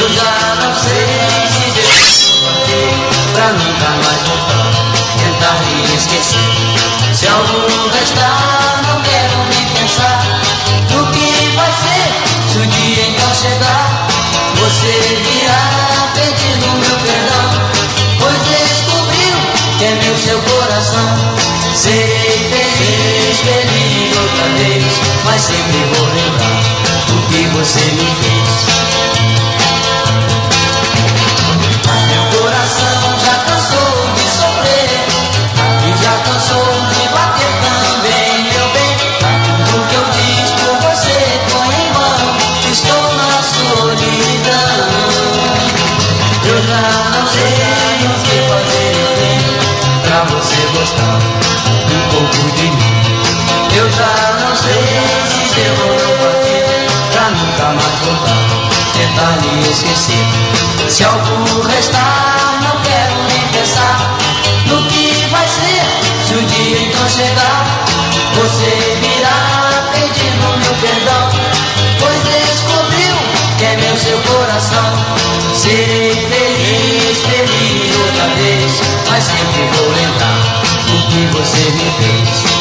Eu já não sei se Deus vai pra nunca mais voltar, tentar me esquecer. Se algo restar, não quero nem pensar no que vai ser, se o dia então chegar. Você virá pedindo meu perdão, pois descobriu que é meu seu coração. Serei feliz, feliz outra vez, mas sempre vou lembrar o que você me fez. Meu coração já cansou de sofrer e já cansou de bater também, meu bem. Tudo que eu fiz por você foi em vão, estou na solidão. Eu já não sei o que fazer pra você gostar um pouco de mim. Eu já não sei se devo ou não partir pra nunca mais voltar, tentar me esquecer. Se algo restar, não quero nem pensar no que vai ser, se o dia então chegar. Você virá pedindo meu perdão, pois descobriu que é meu seu coração. Serei feliz, feliz outra vez, mas sempre vou lembrar o que você me fez.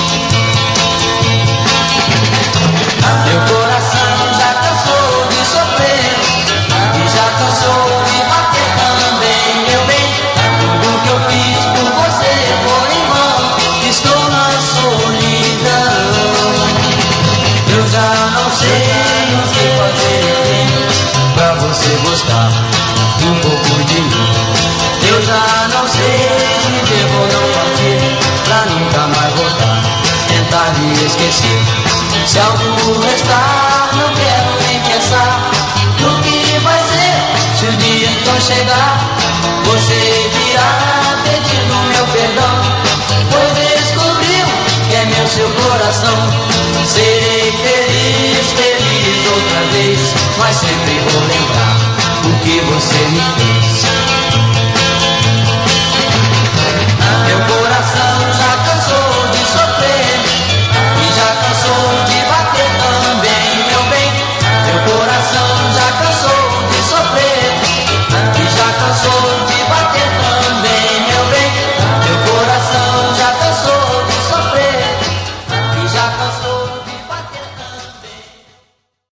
Meu coração já cansou de sofrer e já cansou de bater também, meu bem. Tudo que eu fiz por você foi em vão, estou na solidão. Eu já não sei o que fazer pra você gostar um pouco de mim. Eu já não sei se devo ou não partir pra nunca mais voltar, tentar me esquecer. Se algo restar, não quero nem pensar no que vai ser, se o dia então chegar. Você virá pedindo meu perdão, pois descobriu que é meu seu coração. Serei feliz, feliz outra vez, mas sempre vou lembrar o que você me fez.